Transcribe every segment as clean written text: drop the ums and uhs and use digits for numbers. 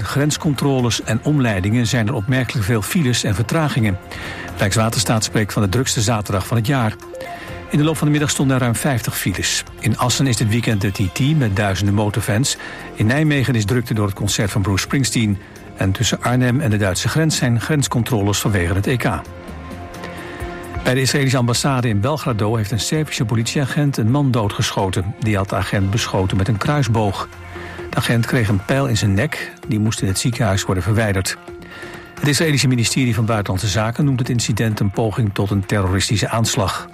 grenscontroles en omleidingen zijn er opmerkelijk veel files en vertragingen. Rijkswaterstaat spreekt van de drukste zaterdag van het jaar. In de loop van de middag stonden er ruim 50 files. In Assen is dit weekend de TT met duizenden motorfans. In Nijmegen is drukte door het concert van Bruce Springsteen. En tussen Arnhem en de Duitse grens zijn grenscontroles vanwege het EK. Bij de Israëlische ambassade in Belgrado heeft een Servische politieagent een man doodgeschoten. Die had de agent beschoten met een kruisboog. De agent kreeg een pijl in zijn nek. Die moest in het ziekenhuis worden verwijderd. Het Israëlische ministerie van Buitenlandse Zaken noemt het incident een poging tot een terroristische aanslag.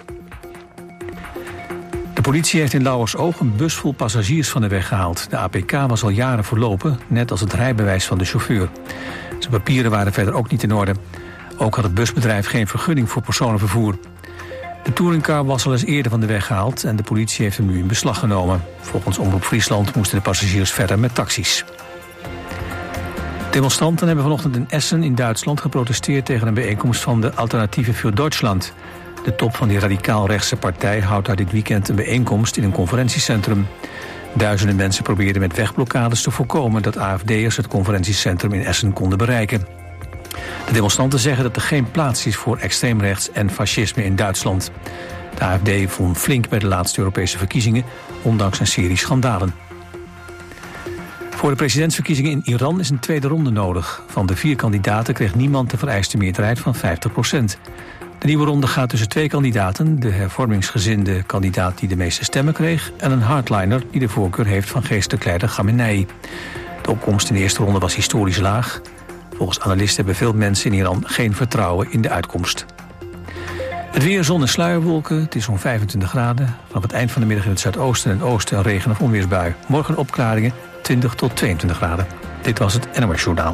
De politie heeft in Lauwersoog een bus vol passagiers van de weg gehaald. De APK was al jaren verlopen, net als het rijbewijs van de chauffeur. Zijn papieren waren verder ook niet in orde. Ook had het busbedrijf geen vergunning voor personenvervoer. De touringcar was al eens eerder van de weg gehaald en de politie heeft hem nu in beslag genomen. Volgens Omroep Friesland moesten de passagiers verder met taxis. Demonstranten hebben vanochtend in Essen in Duitsland geprotesteerd tegen een bijeenkomst van de Alternatieven für Deutschland. De top van die radicaal-rechtse partij houdt daar dit weekend een bijeenkomst in een conferentiecentrum. Duizenden mensen probeerden met wegblokkades te voorkomen dat AFD'ers het conferentiecentrum in Essen konden bereiken. De demonstranten zeggen dat er geen plaats is voor extreemrechts en fascisme in Duitsland. De AFD won flink bij de laatste Europese verkiezingen, ondanks een serie schandalen. Voor de presidentsverkiezingen in Iran is een tweede ronde nodig. Van de 4 kandidaten kreeg niemand de vereiste meerderheid van 50%. De nieuwe ronde gaat tussen 2 kandidaten, de hervormingsgezinde kandidaat die de meeste stemmen kreeg en een hardliner die de voorkeur heeft van geestelijk leider Khamenei. De opkomst in de eerste ronde was historisch laag. Volgens analisten hebben veel mensen in Iran geen vertrouwen in de uitkomst. Het weer, zon en sluierwolken, het is zo'n 25 graden. Vanaf het eind van de middag in het zuidoosten en oosten een regen- of onweersbui. Morgen opklaringen, 20 tot 22 graden. Dit was het NOS Journaal.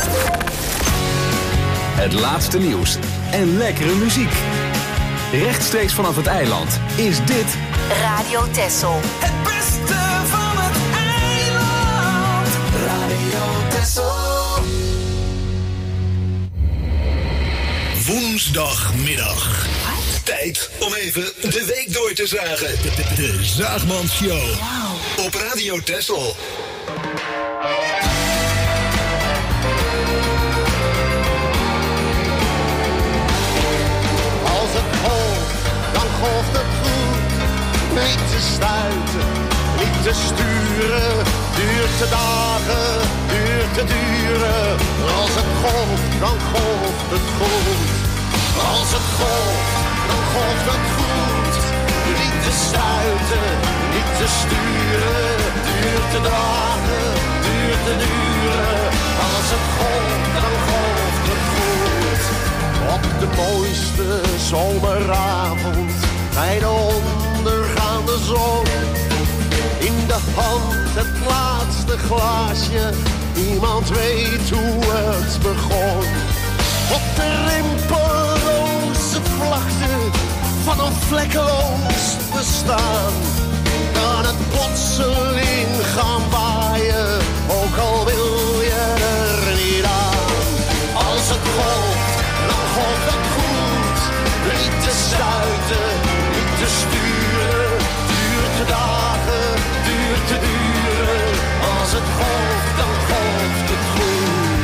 Het laatste nieuws en lekkere muziek. Rechtstreeks vanaf het eiland is dit Radio Texel. Het beste van het eiland. Radio Texel. Woensdagmiddag. Tijd om even de week door te zagen. De Zaagman Show. Wow. Op Radio Texel. Als het golft, dan golft het goed. Niet te stuiten, niet te sturen. Duurt te dagen, duurt te duren. Als het golft, dan golft het goed. Als het golft, dan golft het goed. Niet te stuiten, niet te sturen. Duurt te dagen, duurt te duren. Als het golft, dan golft het goed. Op de mooiste zomeravond, bij de ondergaande zon. In de hand het laatste glaasje, niemand weet hoe het begon. Op de rimpelloze vlakte van een vlekkeloos bestaan, kan het plotseling gaan waaien, ook al wil je er niet aan. Als het golft, dan golft het goed. Niet te stuiten, niet te sturen. Duurt te dagen, duurt te duren. Als het golft, dan golft het goed.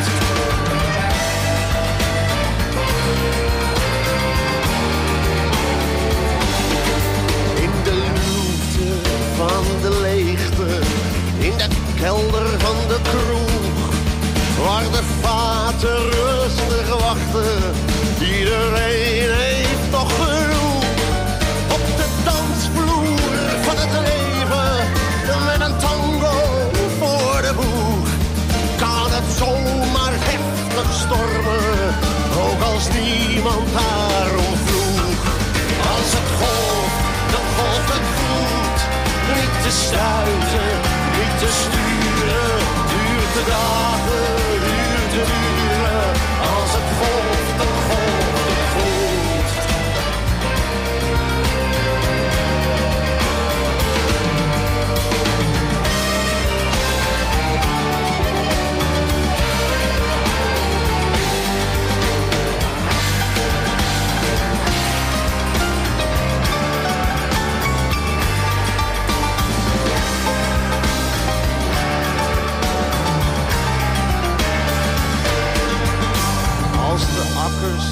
In de luwte van de leegte, in de kelder van de kroeg, waar de vaten rustig wachten, iedereen heeft nog genoeg. Op de dansvloer van het leven, met een tango voor de boeg, kan het zomaar heftig stormen, ook als niemand daarom vroeg. Als het golft, dan golft het goed. Niet te stuiten, niet te sturen, duurt de dagen, duurt te duren. Als het golft, dan golft het goed.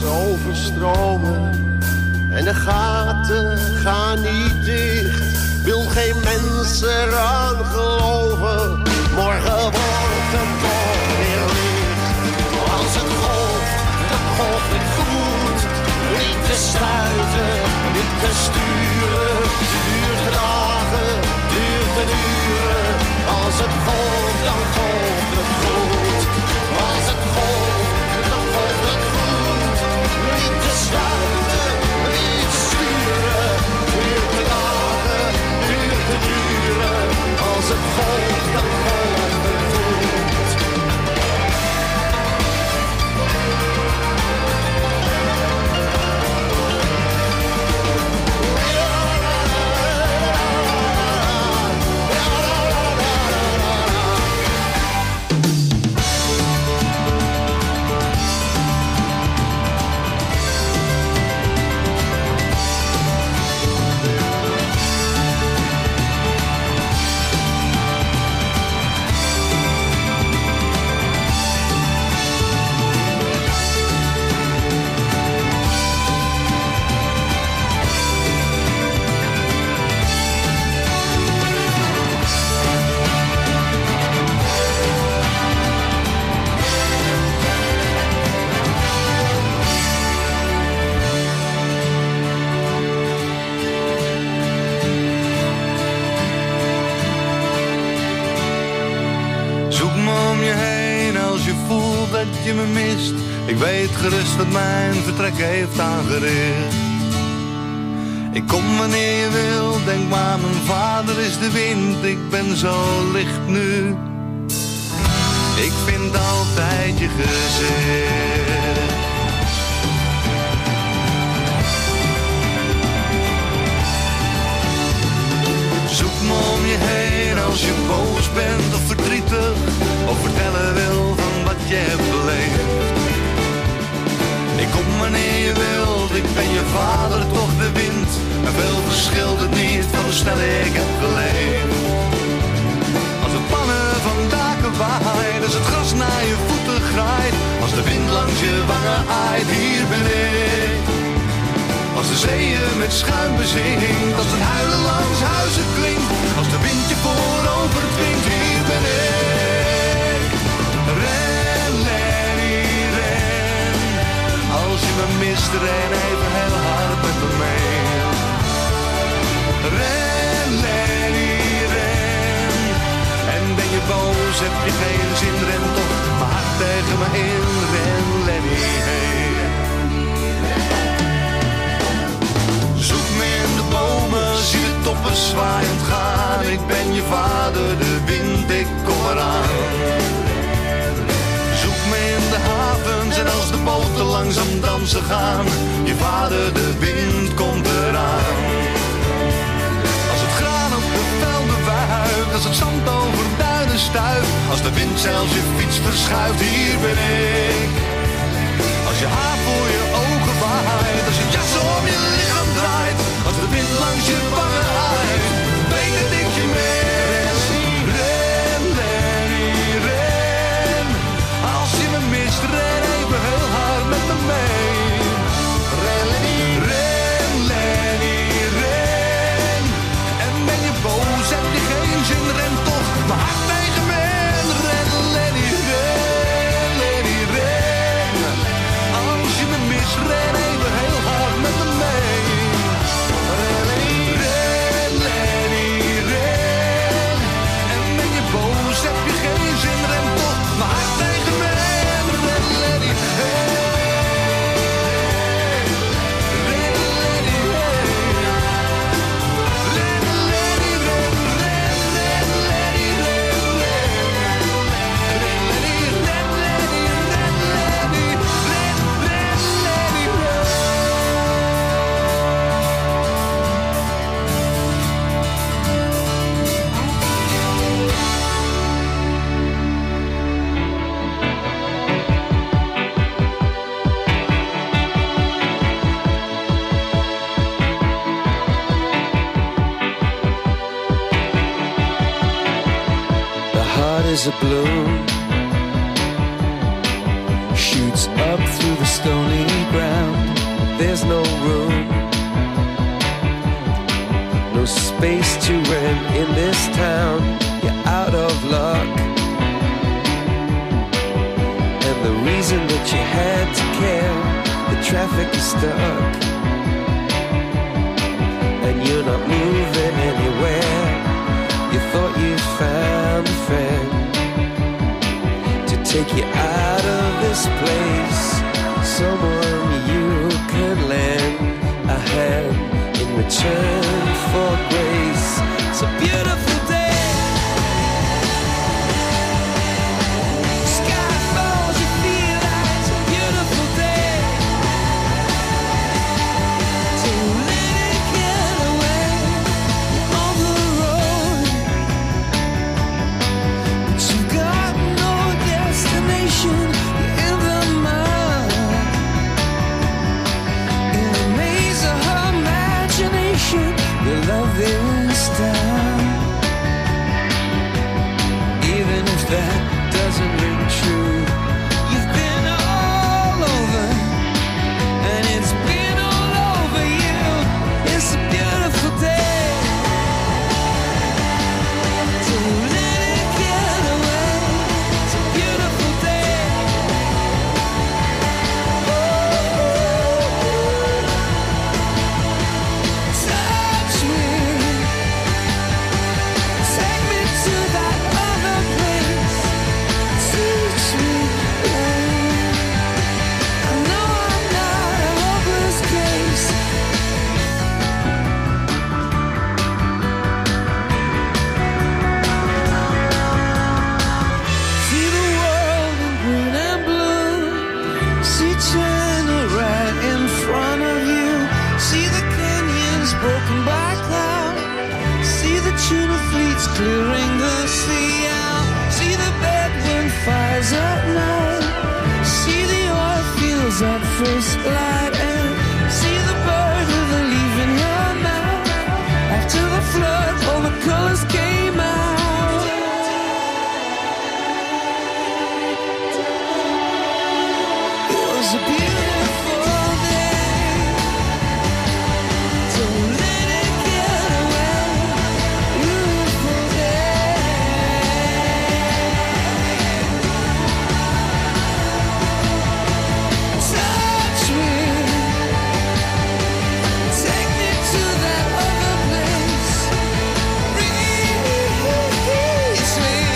overstromen en de gaten gaan niet dicht. Wil geen mens eraan geloven, morgen wordt het toch weer licht. Als het golft, dan golft het goed. Niet te stuiten, niet te sturen. Duurt de dagen, duurt de uren. Als het golft, dan golft het goed. Als het golft, dan golft het goed. Niet te stuiten, niet te sturen. Duurt de dagen, duurt de uren. Als het golft, dan golft het goed. Je me mist, ik weet gerust wat mijn vertrek heeft aangericht. Ik kom wanneer je wil, denk maar mijn vader is de wind. Ik ben zo licht nu, ik vind altijd je gezicht. Zoek me om je heen als je boos bent of verdrietig, of vertellen wil van wat je hebt beleefd. Ik kom wanneer je wilt, ik ben je vader, toch de wind. En veel verschilt het niet van hoe snel ik heb geleefd. Als het pannen van daken waait, als het gras naar je voeten graait, als de wind langs je wangen aait, hier ben ik. Als de zeeën met schuim bezinkt, als het huilen langs huizen klinkt, als de wind je voorover dwingt, hier ben ik. Ren, Lenny, ren. Als je me mist, ren even heel hard met me mee. Ren, Lenny, ren. En ben je boos, heb je geen zin, ren toch maar hard tegen me in. Ren, Lenny, hey. Zoek me in de bomen, zie de toppen zwaaiend gaan. Ik ben je vader, de wind, ik kom eraan. Zoek me in de havens en als de boten langzaam dansen gaan. Je vader, de wind, komt eraan. Als het graan op de velden wuift, als het zand over duinen stuift, als de wind zelfs je fiets verschuift, hier ben ik. Als je haar voor je ogen waait, als je jas om je lichaam draait, als de wind langs je wangen aait, weet dat ik je mee. Ren, Lenny, ren. Als je me mist, ren even heel hard met me mee. Ren, Lenny, ren. En ben je boos, heb je geen zin, ren toch maar hard tegen me. Ren, Lenny, ren, Lenny, ren. Als je me mist, ren even heel hard met me mee. Ren, Lenny, ren. En ben je boos, heb je geen zin, ren toch maar hard tegen me. Ren, Lenny, hey. Ren, Lenny, hey. Ren, Lenny, ren, ren, ren, Lenny, ren, ren. Ren, Lenny, ren, Lenny, ren, Lenny, ren, ren, Lenny, ren. The heart is a blue, shoots up through the stony ground. the reason that you had to care. The traffic is stuck and you're not moving anywhere. You thought you found a friend to take you out of this place, someone you could lend a hand in return for grace. It's a beautiful day.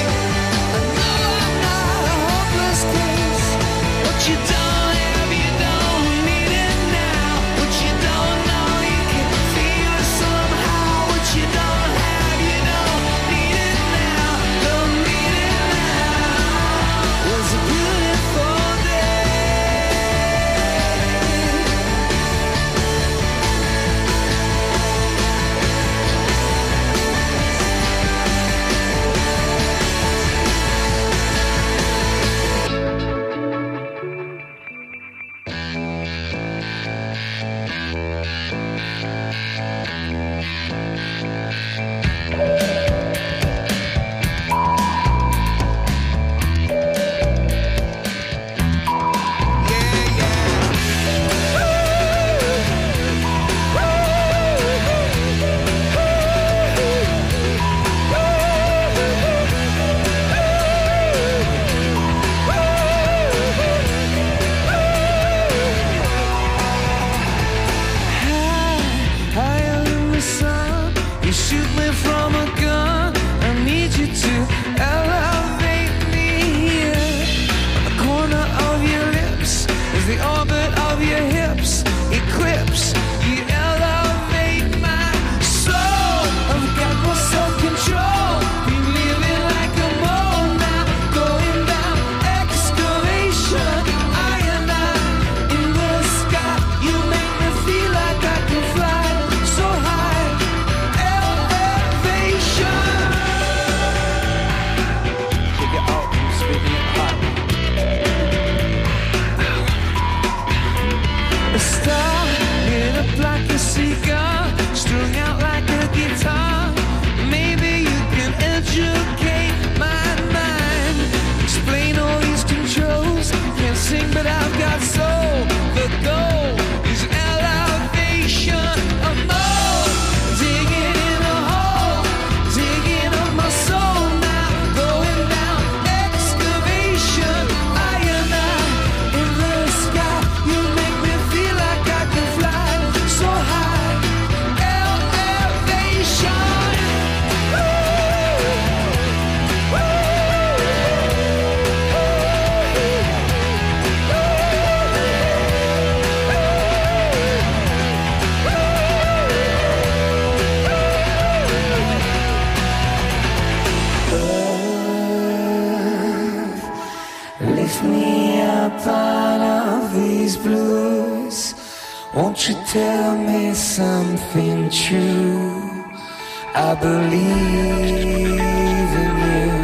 Have you done? me up out of these blues. Won't you tell me something true? I believe in you.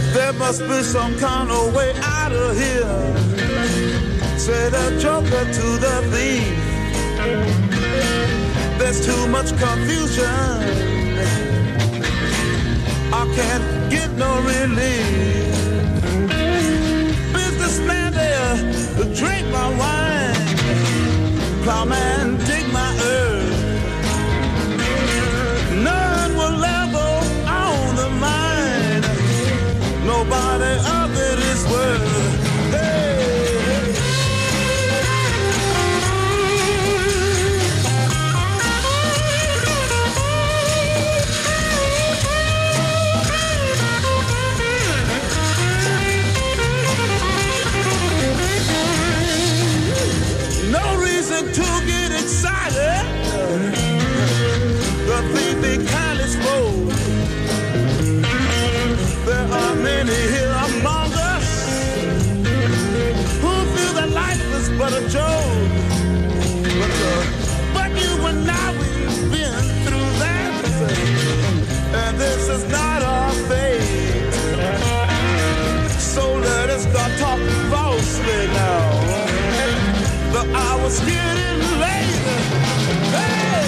There must be some kind of way out of here, said a joker to the thief. There's too much confusion, I can't get no relief. Businessman there, drink my wine. Plowman, dig my earth. None will level on the mine. Nobody of it is worth. Hey. To get excited, the thief be kindly spoke. There are many here among us who feel that life is but a joke. But you and I, we've been through that, and this is not our fate. So let us start talking falsely now. The hour's getting late. Hey!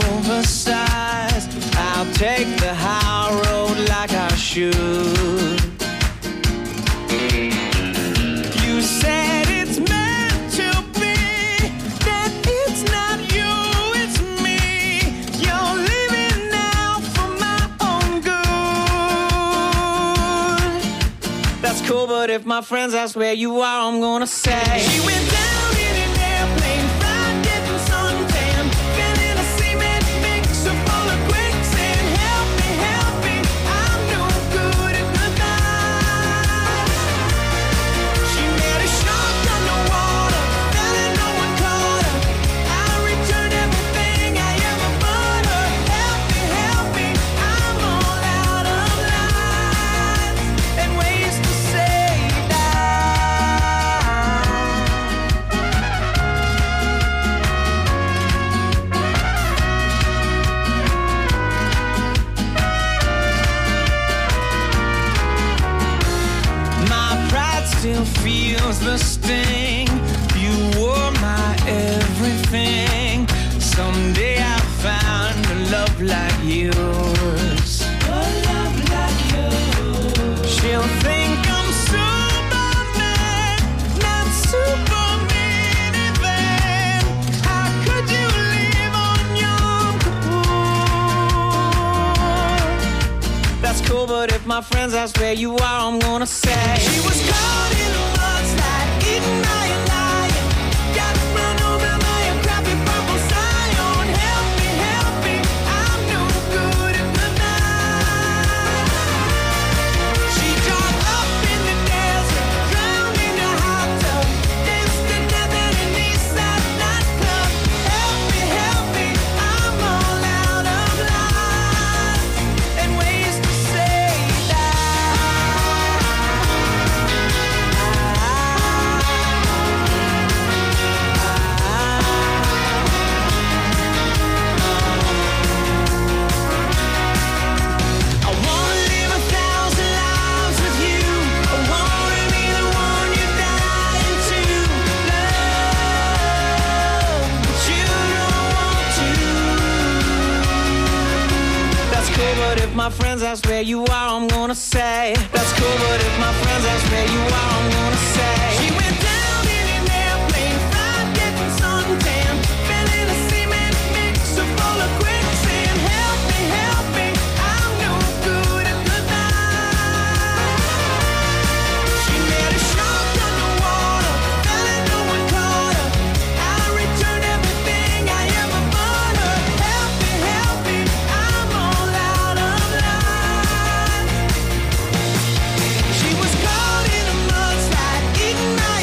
oversized. I'll take the high road like I should. You said it's meant to be, that it's not you, it's me. You're living now for my own good. That's cool, but if my friends ask where you are, I'm gonna say she went down in an airplane, fried, getting suntan, feeling a cement mixer full of quicksand. Help me, I'm no good at goodbye. She met a shark underwater, fell and no one caught her. I returned everything I ever bought her. Help me, I'm all out of lines and ways to say my pride still feels the sting. You were my everything. Someday I'll find a love like yours. A love like yours. She'll think I'm Superman, not Superman even. How could you live on Yom Kippur? That's cool, but if my friends ask where you are, I'm gonna say she was caught in a mudslide, eaten by a lion, got run over by a crappy purple scion. Help me, I'm no good at goodnight. She dropped up in the desert, drowned in a hot tub, danced to death at an Eastside nightclub. Help me, I'm all out of lines and ways to say I wanna live 1,000 lives with you. I wanna be the one you're dying to love, but you don't want to. That's cool, but if my friends ask where you are, I'm gonna say that's cool, but if my friends ask where you are, I'm gonna say she went down in an airplane, fried, getting suntan, feeling a cement mixer full of quicksand. Help me, I'm no good at goodbye. She met a shark underwater, fell and no one caught her. I returned everything I ever bought her. Help me, I'm all out of line. She was caught in a mudslide, eaten by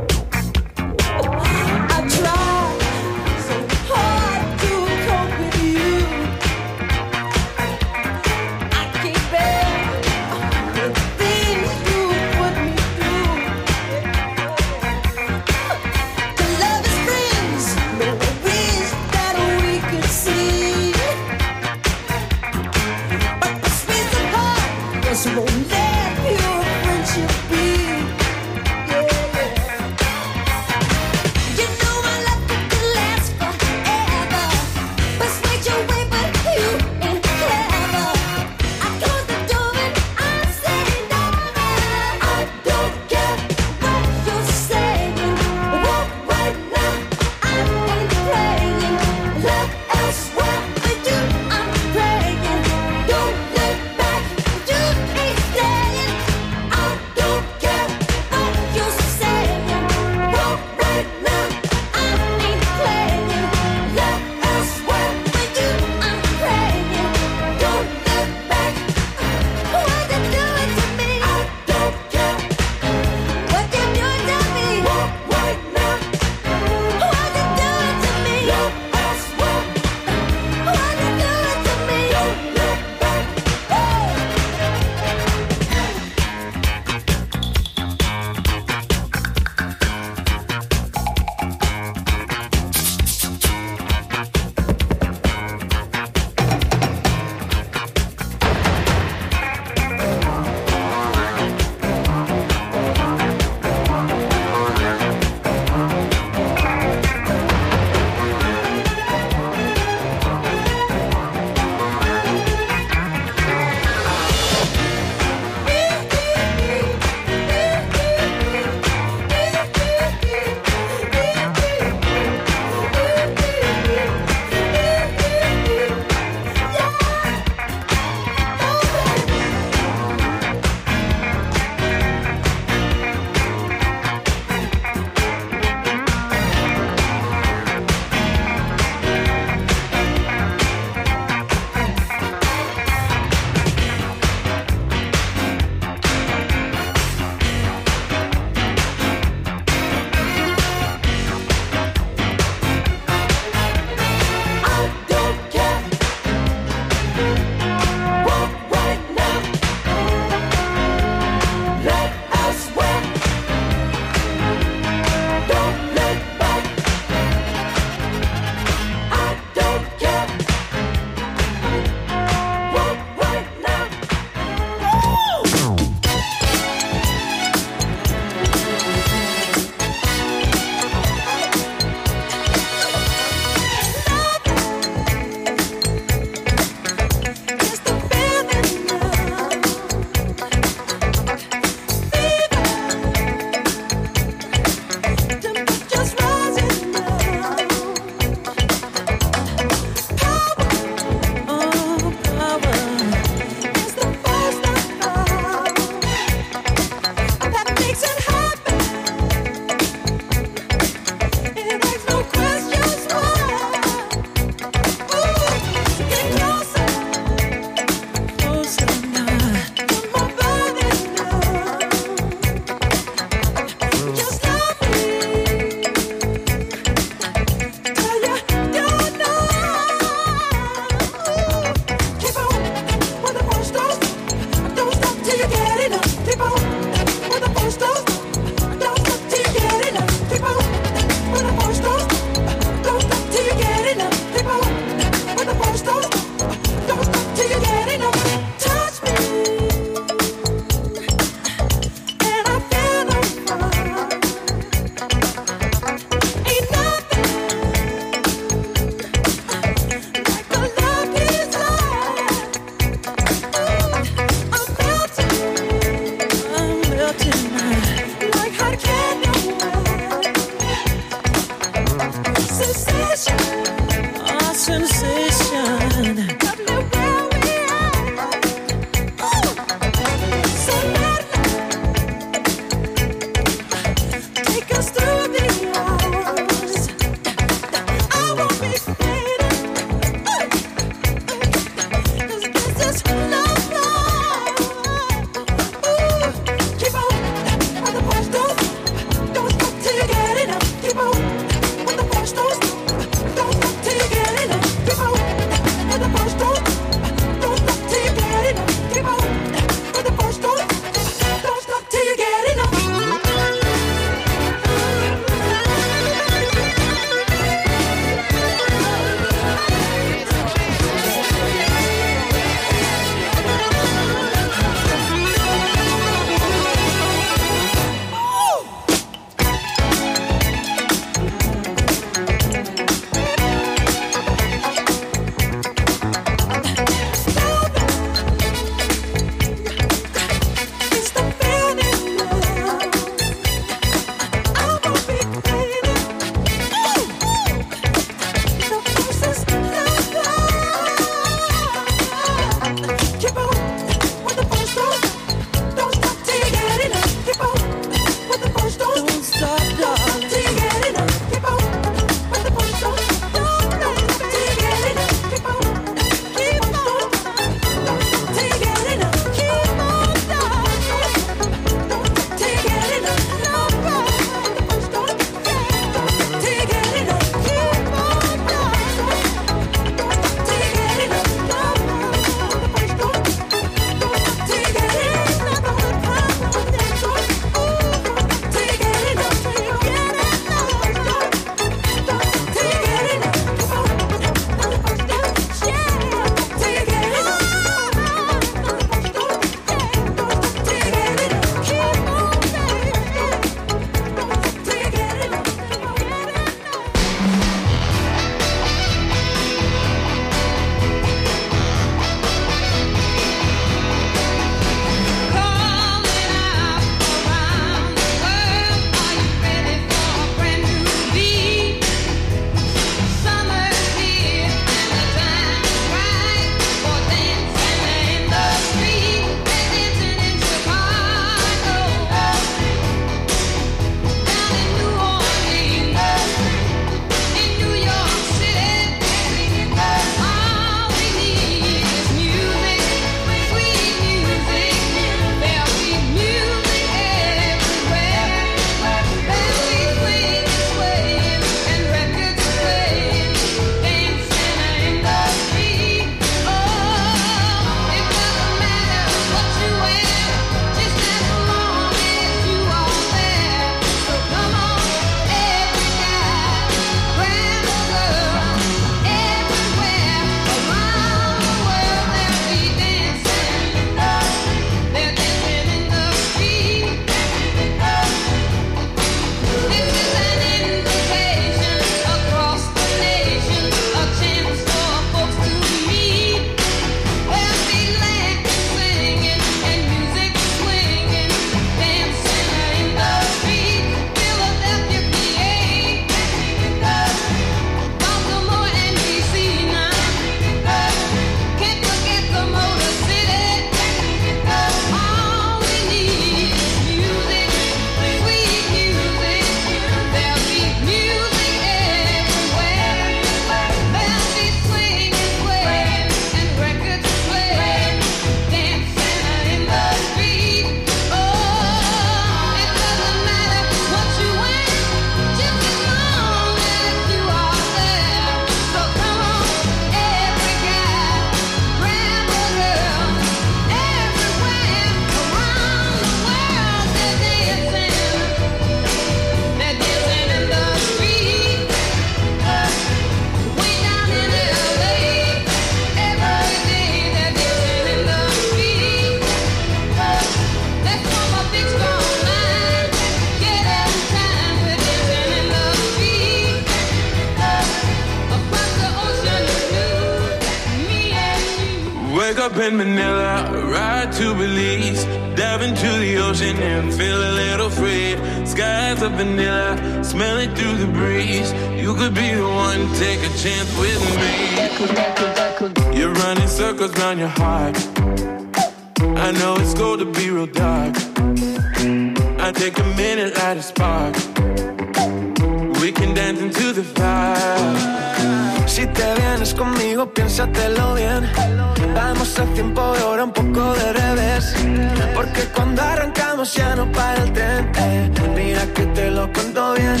up in Manila, ride to Belize, dive into the ocean and feel a little free. Skies of vanilla, smell it through the breeze. You could be the one, take a chance with me. You're running circles round your heart. I know it's going to be real dark. I take a minute, light a spark. We can dance into the fire. Si te vienes conmigo, piénsatelo bien. Vamos a tiempo de hora, un poco de revés. Porque cuando arrancamos ya no para el tren. Mira que te lo cuento bien.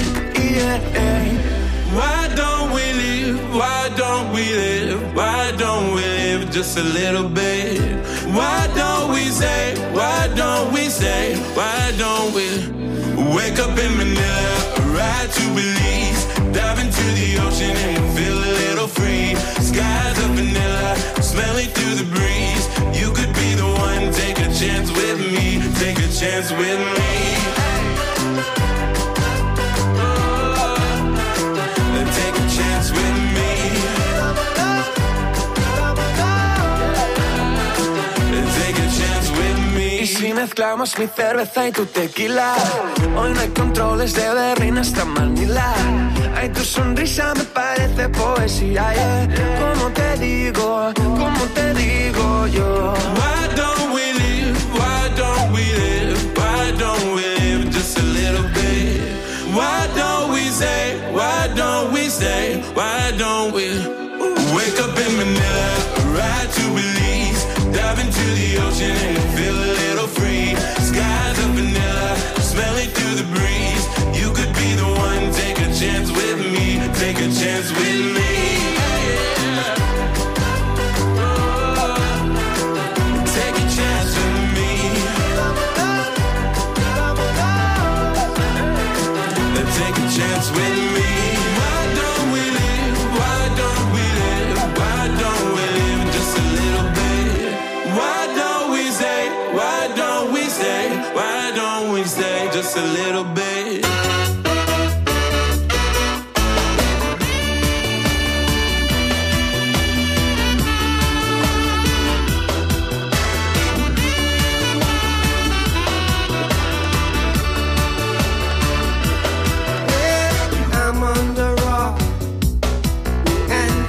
Why don't we live? Why don't we live? Why don't we live just a little bit? Why don't we say? Why don't we say? Why don't we wake up in Manila, ride to Belize, dive into the ocean and feel a little free. Skies of vanilla, smell it through the breeze. You could be the one, take a chance with me, take a chance with me. Take a chance with me. Take a chance with me. Y si mezclamos mi cerveza y tu tequila, hoy no hay controles de Berlín hasta Manila. Ay, tu sonrisa me parece poesía, yeah. ¿Cómo te digo yo? Why don't we live? Why don't we live? Why don't we live just a little bit? Why don't we say? Why don't we say? Why don't we wake up in Manila, ride to Belize, dive into the ocean and feel a little free. Skies of vanilla, smell it through the breeze. You could be the one, take a chance with me, take a chance with me. Take a chance with me. Take a chance with me. Why don't we live? Why don't we live? Why don't we live just a little bit? Why don't we say? Why don't we say? Why don't we say just a little bit? I'm on the rock and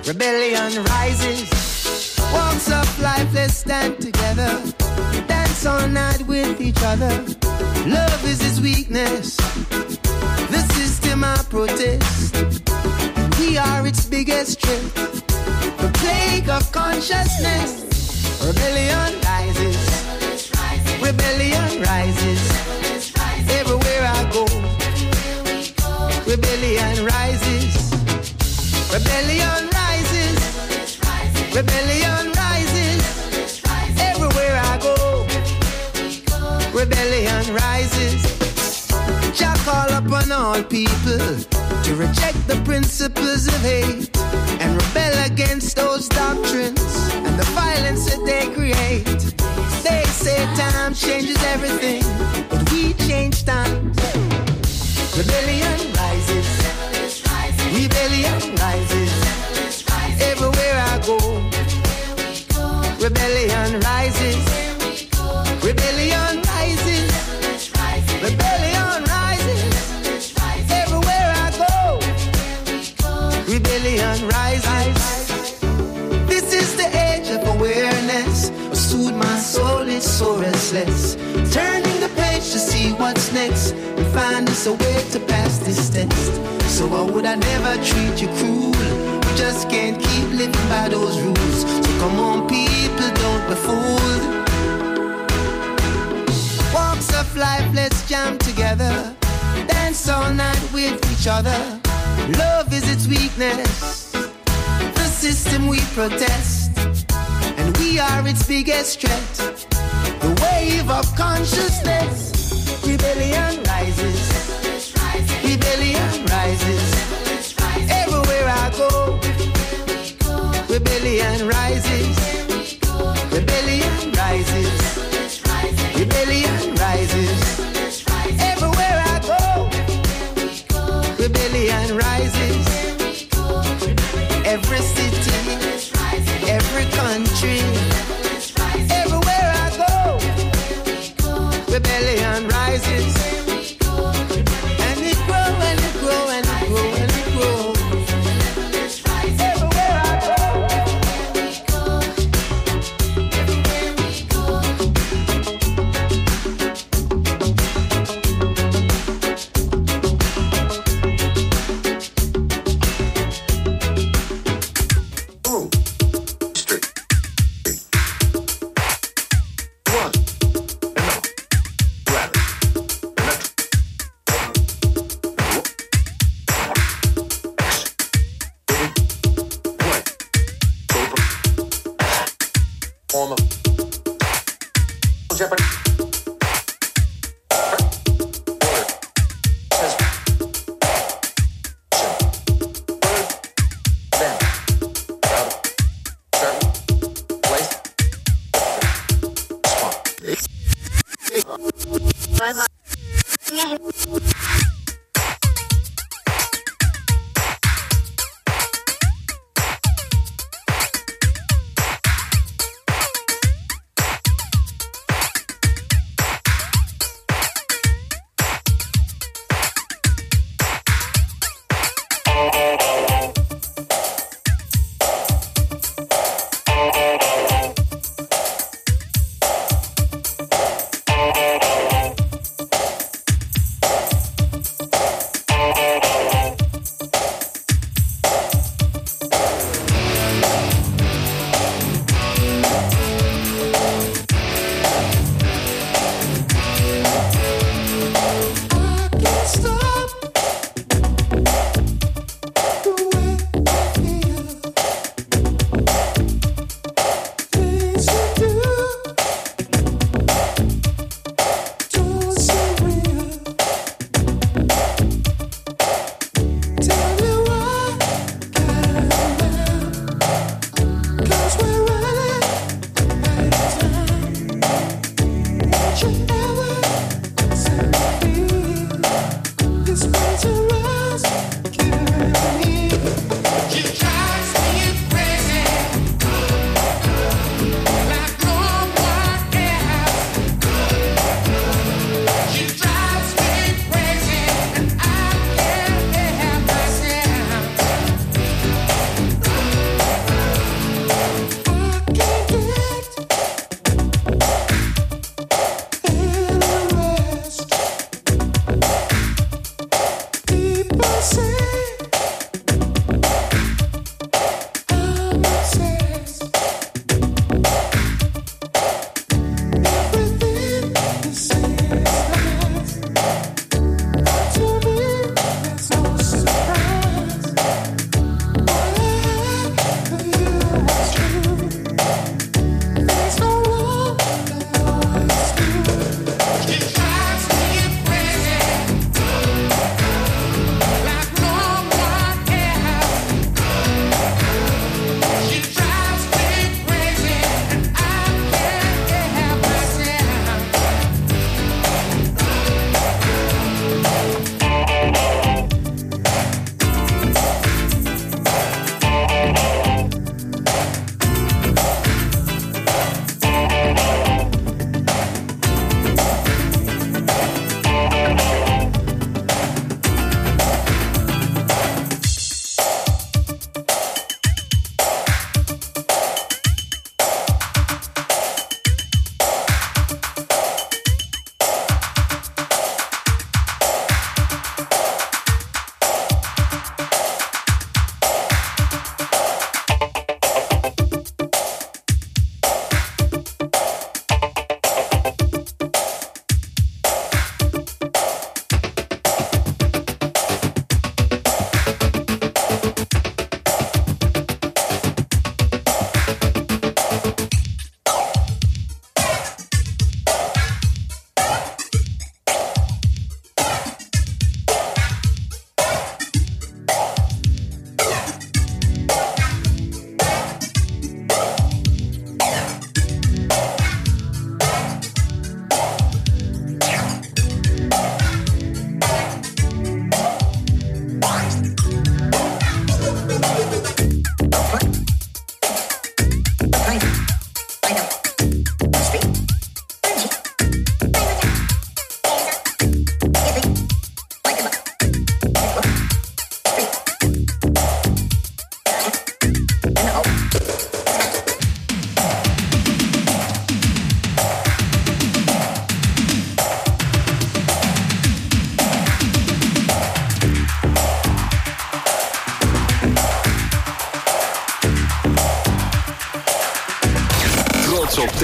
rebellion rises. Walks of life, let's stand together. Dance all night with each other. Love is his weakness. The system I protest. We are its biggest threat. The plague of consciousness. Rebellion rises. Rebellion rises. Everywhere I go. Rebellion rises. Rebellion rises. Rebellion rises. Everywhere I go. Rebellion rises. Jah call upon all people to reject the principles of hate and rebel against those doctrines and the violence that they create. They say time changes everything, but we change time. Rebellion rises. Rebellion rises. Everywhere I go. Rebellion rises. Rebellion rises. Rebellion rises. Everywhere I go. Rebellion rises. This is the age of awareness. Soothe my soul, it's so restless. Turning the page to see what's next and find us a way to pass this test. So why would I never treat you cruel? We just can't keep living by those rules. So come on people, don't be fooled. Walks of life, let's jam together. Dance all night with each other. Love is its weakness. The system we protest, and we are its biggest threat. The wave of consciousness. Rebellion rises. Rebellion rises. Everywhere I go. Rebellion rises. Rebellion rises. Rebellion rises. Everywhere I go. Rebellion rises. Every city, every country, everywhere I go. Rebellion rises. And it grows and it grows and it grows and it grows. Everywhere I go.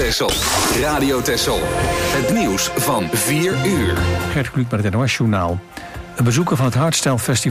Texel. Radio Texel. Het nieuws van 4 uur. Gert Kluk met het NOS-journaal. Een bezoeker van het Hardstyle Festival